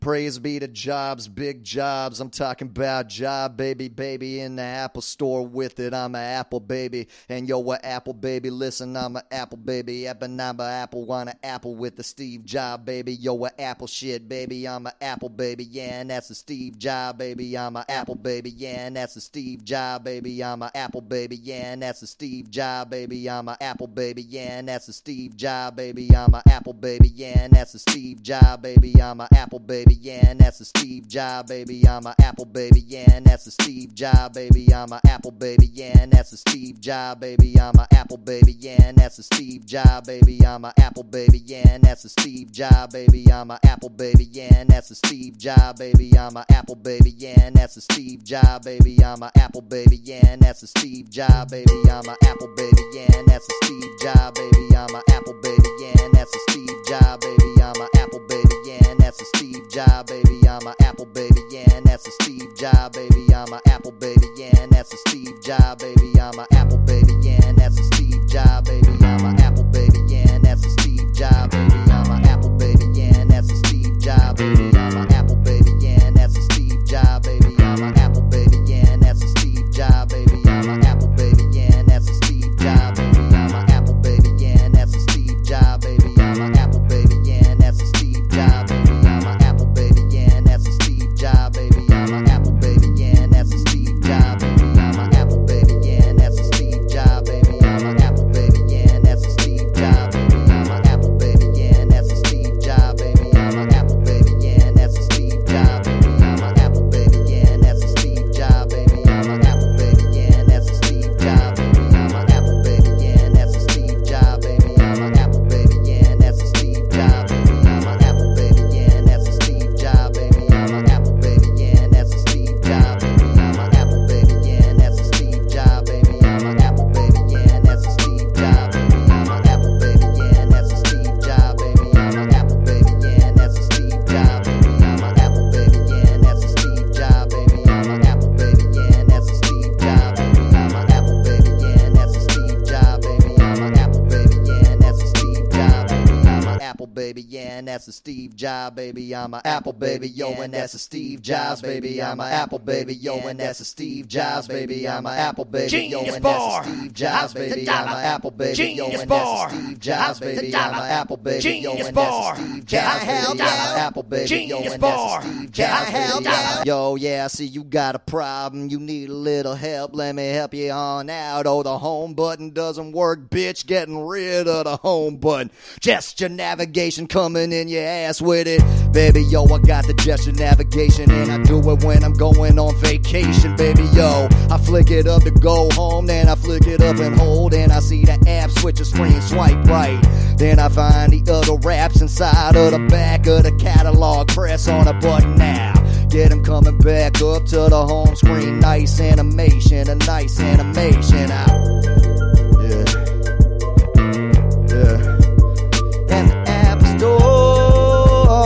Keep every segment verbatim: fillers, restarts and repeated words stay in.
Praise be to Jobs, big jobs. I'm talking about job, baby, baby, in the Apple store with it. I'm a Apple baby, and yo, a Apple baby. Listen, I'm a Apple baby. Ebanaba Apple, want a Apple with the Steve Job, baby. Yo, a Apple shit, baby. I'm a Apple baby, yeah, and that's a Steve Job, baby. I'm a Apple baby, yeah, and that's a Steve Job, baby. I'm a Apple baby, yeah, and that's a Steve Job, baby. I'm a Apple baby, yeah, and that's a Steve Job, baby. I'm a Apple baby, yeah, and that's a Steve Job, baby. I'm a Apple baby. Yeah, and that's a Steve Job, baby. I'm a Apple baby, yeah, and that's a Steve Job, baby. I'm a Apple baby, yeah, and that's a Steve Job, baby. I'm a Apple baby, yeah, and that's a Steve Job, baby. I'm a Apple baby, yeah, and that's a Steve Job, baby. I'm a Apple baby, yeah, and that's a Steve Job, baby. I'm a Apple baby, yeah, and that's a Steve Job, baby. I'm a Apple baby, yeah, and that's a Steve Job, baby. I'm a Apple baby, yeah, and that's a Steve Job, baby. I'm a Apple baby, yeah, and that's a Steve Job, baby. I'm a Apple baby, yeah, and that's a Steve Job, baby. I'm a Apple baby, yeah, and that's a Steve Job, baby. I'm a Apple baby, yeah, and that's a Steve Job, baby. I'm a Apple baby, yeah, and that's a Steve Job, baby. I'm a Apple baby, yeah, and that's a Steve Job, baby. I'm a Apple baby, yeah, and that's a Steve Job, baby. I'm a Apple baby, yeah, and that's a Steve Job, baby. I'm a Apple baby, yeah, and that's a Steve Job, baby. I'm a Apple baby, yeah, and that's a Steve Job, baby. I'm a Apple baby, yeah, and that's a Steve Job, baby. I'm a Apple baby, yeah, and that's a Steve Job, baby. I'm a Apple baby, yeah, and that's a Steve Job, baby. I'm a Apple baby, yeah, and that's a Steve Job, baby. I'm a Apple baby, yeah, and that's a Steve Job, baby. I'm a Apple baby, yeah, and that's a Steve Job, baby. I'm a Apple baby, yeah, and that's a Steve Job, baby. I'm a Apple baby, yeah, and that's a Steve Job, baby. I'm a Apple baby, yeah, and that's a Steve Job, baby. I'm a Apple baby, yeah, and that's a Steve Job, baby. I'm a Apple baby, yeah, and that's a Steve Job, baby. I'm a Apple baby, yeah, and that's a Steve Job, baby. I'm a Apple baby, yeah, and that's a Steve Job, baby. I'm a Apple baby, yeah, and that's a Steve Job, baby. I'm a Apple baby, yeah, and that's a Steve Job, baby. I'm a Apple baby, yeah, and that's a Steve Job, baby. I'm a Apple baby, yeah, and that's a Steve Job, baby. I'm a Apple baby, yeah, and that's a Steve Job, baby. I'm a Apple baby, yeah, and that's a Steve Job, baby. I'm a Apple baby, yeah, and that's a Steve Job, baby. I'm a Apple baby, yeah, and that's a Steve Job, baby. I'm a Apple baby, yeah, and that's a Steve Job, baby. I'm a Apple baby, yeah, and that's a Steve Job, baby. I'm a Apple baby, yo, and that's a Steve Jobs, baby. I'm a Apple baby, yo, and that's a Steve Jobs, baby. I'm a Apple baby, yo, and that's a Steve Jobs, baby. I'm a Apple baby, yo, and that's a Steve Jobs, baby. I'm a Apple baby, yo, and that's a Steve Jobs, baby. I'm a Apple baby, yo, and that's a Steve Jobs, baby. Yo, yeah, I see you got a problem. You need a little help. Let me help you on out. Oh, the home button doesn't work, bitch. Getting rid of the home button. Gesture navigation coming in your ass with it. Baby, yo, I got the gesture navigation, and I do it when I'm going on vacation, baby, yo. I flick it up to go home, then I flick it up and hold, and I see the app switch a screen, swipe right. Then I find the other raps inside of the back of the catalog. Press on a button now. Get them coming back up to the home screen. Nice animation, a nice animation. Out. Yeah. Yeah. And the App Store.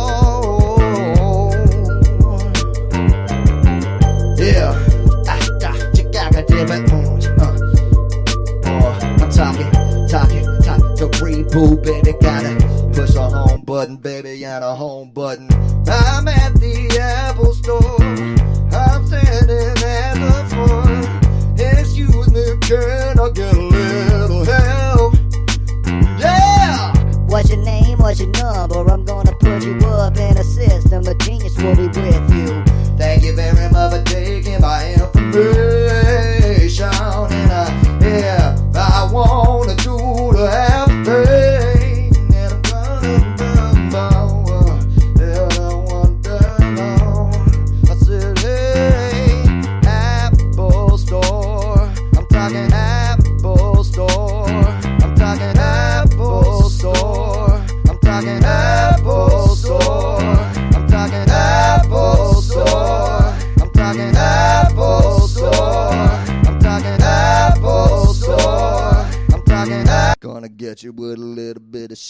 Yeah. Ah, ah, chicago, different. Uh. Oh, I'm talking, talking, talking to reboot, baby. Gotta push the home button, baby, and a home button. I'm at the Apple Store. I'm standing at the front. Excuse me, can I get a little help? Yeah! What's your name? What's your number? I'm gonna put you up in a system. A genius will be with you. Thank you very much for taking my information. And I, yeah, I wanna do the half thing. And I'm gonna do the yeah, I want to know. I said, hey, Apple Store. I'm talking Apple Store. I'm talking Apple Store. I'm talking Apple Store.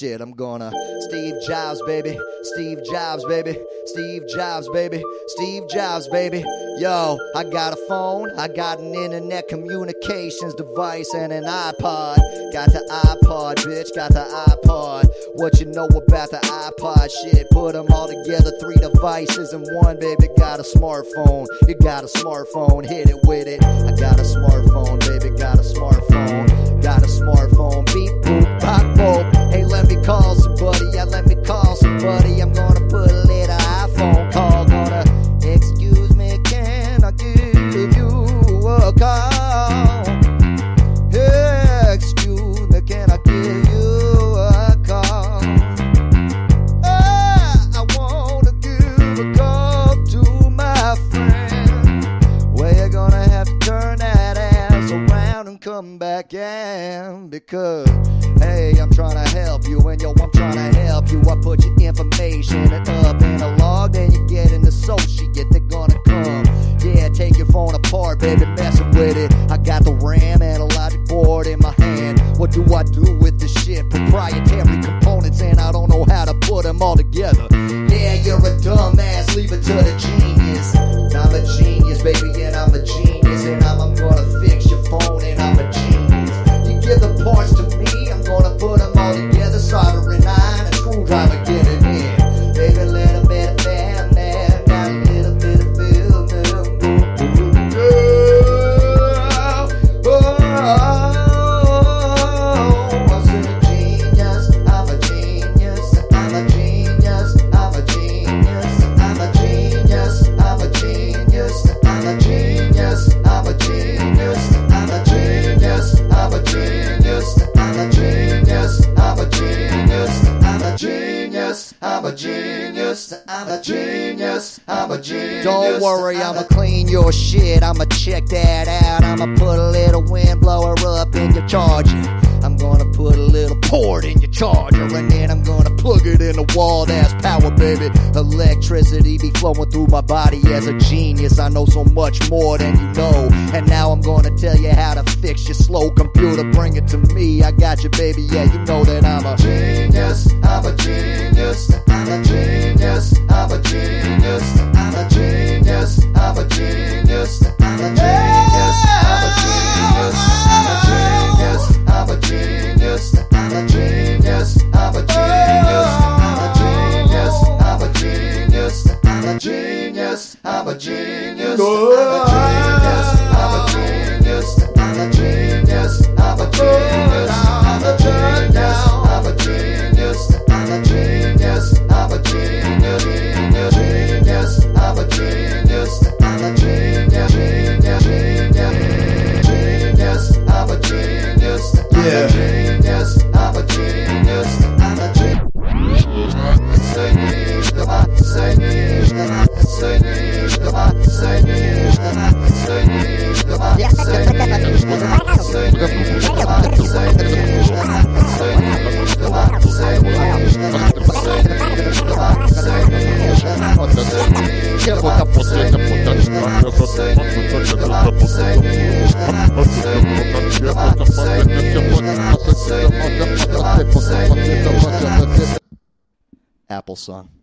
shit. I'm gonna Steve Jobs, baby. Steve Jobs, baby. Steve Jobs, baby. Steve Jobs, baby. Yo, I got a phone. I got an internet communications device and an iPod. Got the iPod, bitch. Got the iPod. What you know about the iPod shit? Put them all together, three devices in one, baby. Got a smartphone. You got a smartphone. Hit it with it. I got a smartphone, baby. Got a smartphone. Got a smartphone. Beep, boop, pop, boop. Hey, let me call somebody. Yeah, let me call somebody. I'm gonna put a little iPhone call. Gonna, excuse me, can I give you a call? Hey, excuse me, can I give you a call? Ah, I wanna give a call to my friend. Well, you're gonna have to turn that ass around and come back in, because hey, I'm trying to help you, and yo, I'm trying to help you. I put your information up in a log, then you get an associate, they're gonna come. Yeah, take your phone apart, baby, messing with it. I got the RAM and a logic board in my hand. What do I do with this shit? Proprietary components, and I don't know how to put them all together. Yeah, you're a dumbass, leave it to the genius. I'm a genius, baby, and I'm a genius, and I'm, I'm gonna fix your phone, and I'm a genius. You give the parts to me, I'm gonna put them all together, soldering iron, a screwdriver, get it in. Baby, a little bit of bam, bam, got a little bit of film, I said a genius, I'm a genius, I'm a genius, I'm a genius, I'm a genius, I'm a genius, I'm a genius, I'm a genius, I'm a genius, I'm a genius, I'm a genius, I'm a genius, I'm a genius, I'm a genius, I'm a genius, I'm a genius. Don't worry, I'ma clean your shit, I'ma check that out, I'ma put a little windblower up in your charger. I'm gonna put a little port in your charger, and then I'm gonna plug it in the wall. That's power, baby. Electricity be flowing through my body as a genius. I know so much more than you know, and now I'm gonna tell you how to fix your slow computer. Bring it to me, I got you, baby. Yeah, you know that I'm a genius. I'm a genius. I'm a genius. I'm a genius. I'm a genius. I'm a genius. I'm a genius. I'm a genius. I'm a genius. I'm a genius, I'm a genius, I'm a genius, I'm a genius, I'm a genius, I'm a genius, I'm a genius, I'm a genius, I'm a genius, I'm a genius, I'm a genius, I'm a genius, I'm a genius, I'm a genius, I'm a genius, genius, I'm a genius, I'm a genius, genius, genius, I'm a genius. Yeah. I'm a genius, I'm a genius, I'm a genius. Apple song.